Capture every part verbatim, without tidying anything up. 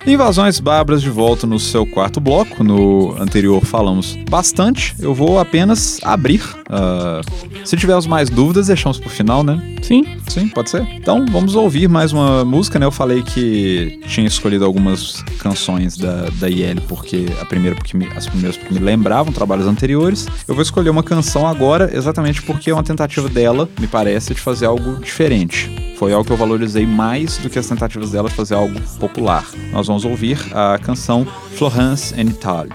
Invasões Bárbaras de volta no seu quarto bloco. No anterior falamos bastante. Eu vou apenas abrir. Uh, se tivermos mais dúvidas, deixamos pro final, né? Sim. Sim, pode ser? Então, vamos ouvir mais uma música, né? Eu falei que tinha escolhido algumas canções da, da I L, porque a primeira porque me, as primeiras porque me lembravam trabalhos anteriores. Eu vou escolher uma canção agora, exatamente porque é uma tentativa dela, me parece, de fazer algo diferente. Foi algo que eu valorizei mais do que as tentativas dela de fazer algo popular. Nós vamos ouvir a canção Florence en Italie.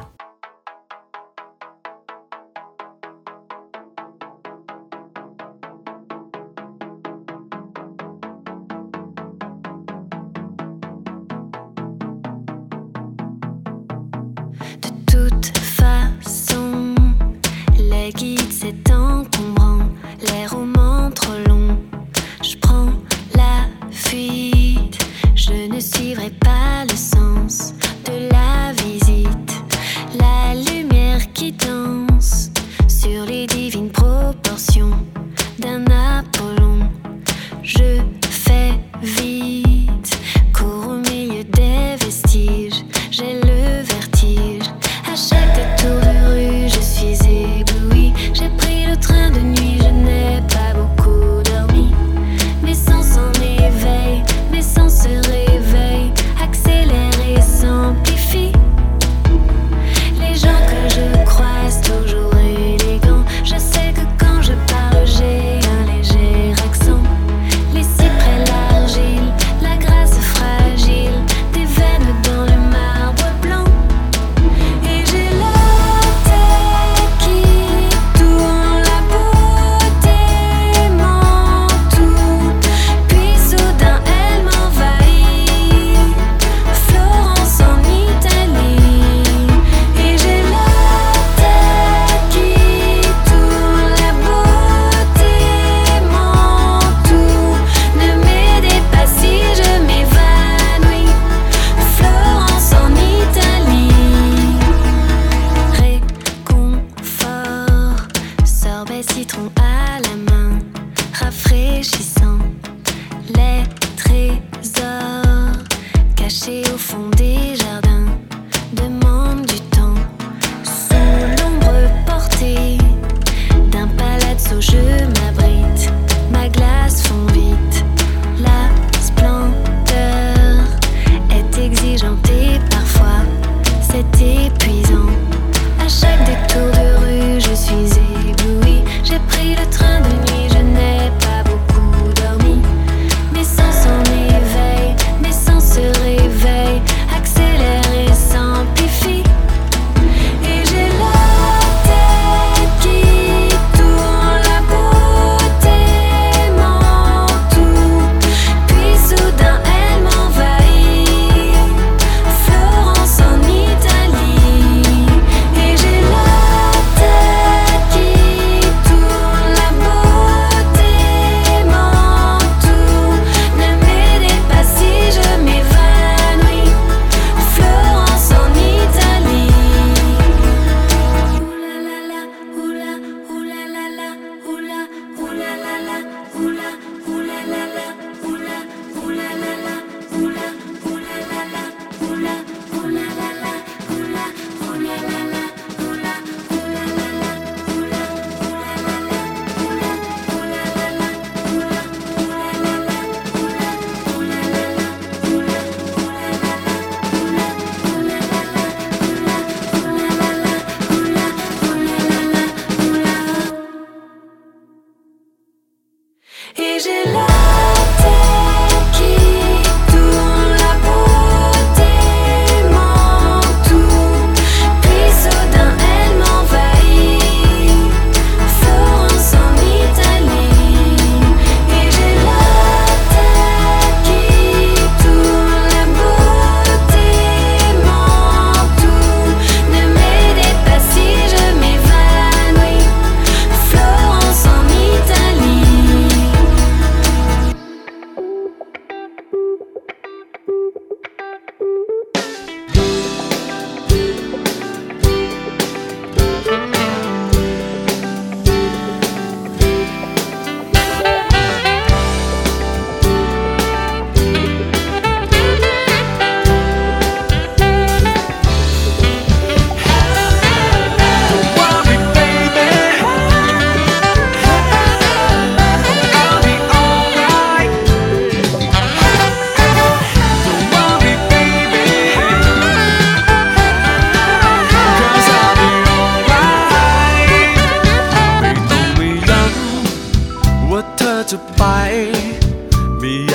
Et j'ai la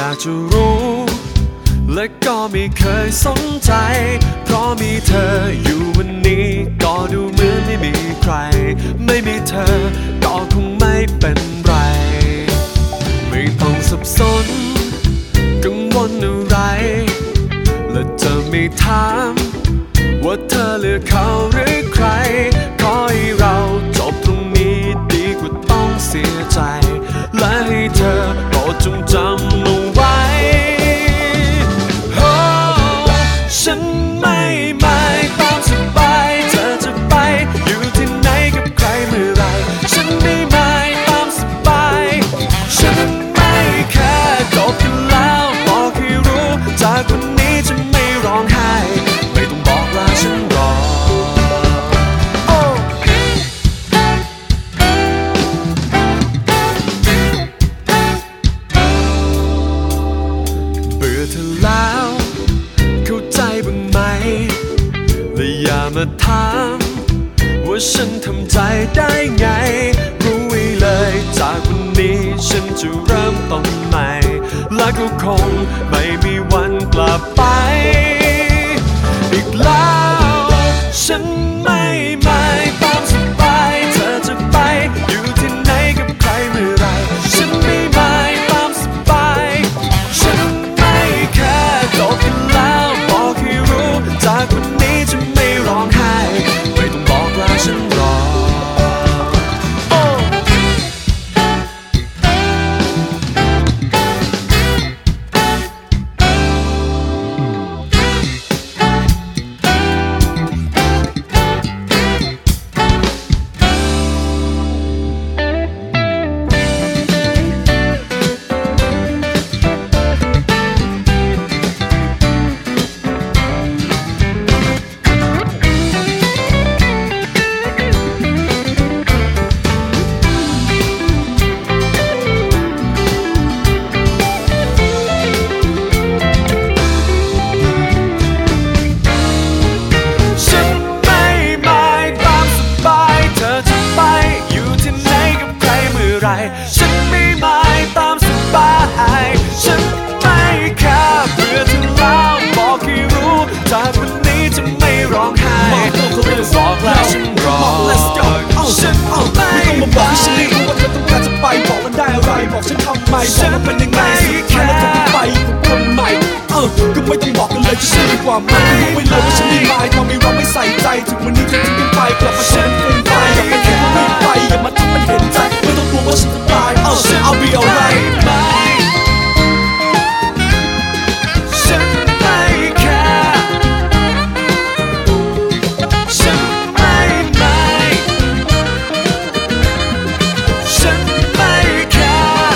ากจะรู้และก็ไม่เคยสนใจเพราะมีเธออยู่วันนี้ก็ดูเหมือนไม่มีใครไม่มีเธอก็คงไม่เป็นไรไม่ต้องสับสนกังวลอะไรและเธอไม่ถามว่าเธอเลือกเขาหรือใครขอให้เราจบตรงนี้ดีกว่าต้องเสียใจและให้เธอโปรดจงจำเอาไว้ฉันไม่หมายตามสบายเธอจะไปอยู่ที่ไหนกับใครเมื่อไรฉันไม่หมายตามสบายฉันไม่แค่จบกันแล้วบอกให้รู้จากวันนี้จะไม่ร้องไห้ไม่ต้องบอกลาฉันรอเบื่อเธอแล้วเข้าใจบ้างไหมและอย่ามาถามว่าฉันทำใจได้ไงรู้ไว้เลยจากวันนี้ฉันจะเริ่มต้นใหม่และก็คงไม่มีวันกลับไปอีกแล้วฉันไม่หมายตามสบายเธอจะไปอยู่ที่ไหนกับใครเมื่อไรฉันไม่หมายตามสบายฉันไม่แค่จบกันแล้วบอกให้รู้จากวันนี้จะไม่ร้องไห้ไม่ต้องบอกลาฉันรอฉันไม่หมายตามสบายฉันไม่แค่เบื่อเธอแล้วบอกให้รู้จากวันนี้จะไม่ร้องไห้ไม่ต้องบอกแล้วฉันรอฉันไม่ต้องมาบอกให้ฉันได้รู้ว่าเธอต้องการจะไปบอกมันได้อะไรบอกฉันทำไมบอกมันเป็นยังไงสุดท้ายแล้วเธอจะไปกับคนใหม่เออก็ไม่ต้องบอกกันเลยจะเชื่อดีกว่ามันรู้ไว้เลยว่าฉันไม่หมายทำให้เราไม่ใส่ใจถึงวันนี้เธอจะเป็นไปกลับมาฉันเป็นไปอย่าไปแค่ไม่ไปอย่ามาทำมันเห็นใจไม่ต้องกลัวว่าฉันจะตายเออ I'll be alrightฉันไม่แค่ฉันไม่ไม่ฉันไม่แค่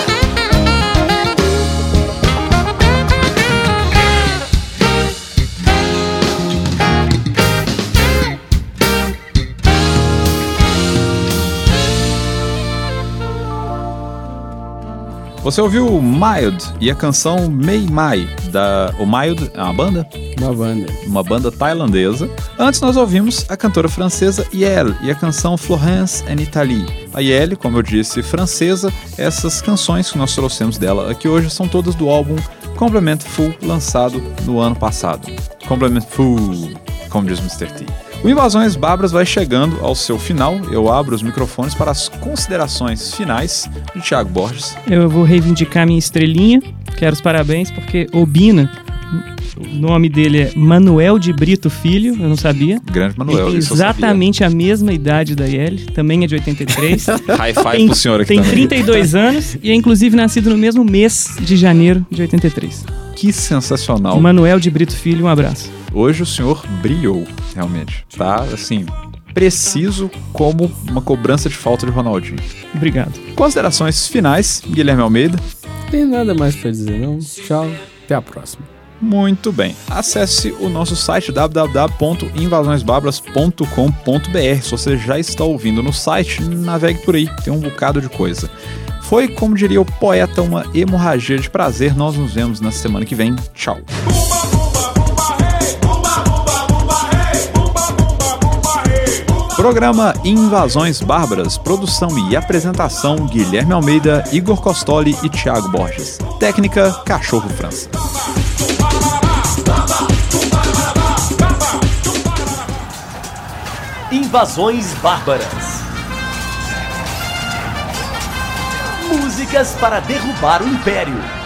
Você ouviu o Mild e a canção Mei Mai, da... O Mild é uma banda? Uma banda. Uma banda tailandesa. Antes nós ouvimos a cantora francesa Yael e a canção Florence en Italie. A Yael, como eu disse, francesa, essas canções que nós trouxemos dela aqui hoje são todas do álbum Complement Full, lançado no ano passado. Complement Full, como diz mister T. O Invasões Bárbaras vai chegando ao seu final. Eu abro os microfones para as considerações finais de Thiago Borges. Eu vou reivindicar minha estrelinha. Quero os parabéns porque Obina, o nome dele é Manuel de Brito Filho, eu não sabia. Grande Manuel, tem isso exatamente a mesma idade da Yael, também é de oitenta e três. High five tem, pro senhor aqui tem também. trinta e dois anos e é inclusive nascido no mesmo mês de janeiro de oitenta e três. Que sensacional. Manuel de Brito Filho, um abraço. Hoje o senhor brilhou, realmente. Tá, assim, preciso como uma cobrança de falta de Ronaldinho. Obrigado. Considerações finais, Guilherme Almeida. Não tem nada mais pra dizer, não. Tchau, até a próxima. Muito bem. Acesse o nosso site w w w ponto invasões bárbaras ponto com ponto b r. Se você já está ouvindo no site, navegue por aí. Tem um bocado de coisa. Foi, como diria o poeta, uma hemorragia de prazer. Nós nos vemos na semana que vem. Tchau. Programa Invasões Bárbaras, produção e apresentação Guilherme Almeida, Igor Costoli e Thiago Borges. Técnica Cachorro França. Invasões Bárbaras. Músicas para derrubar o Império.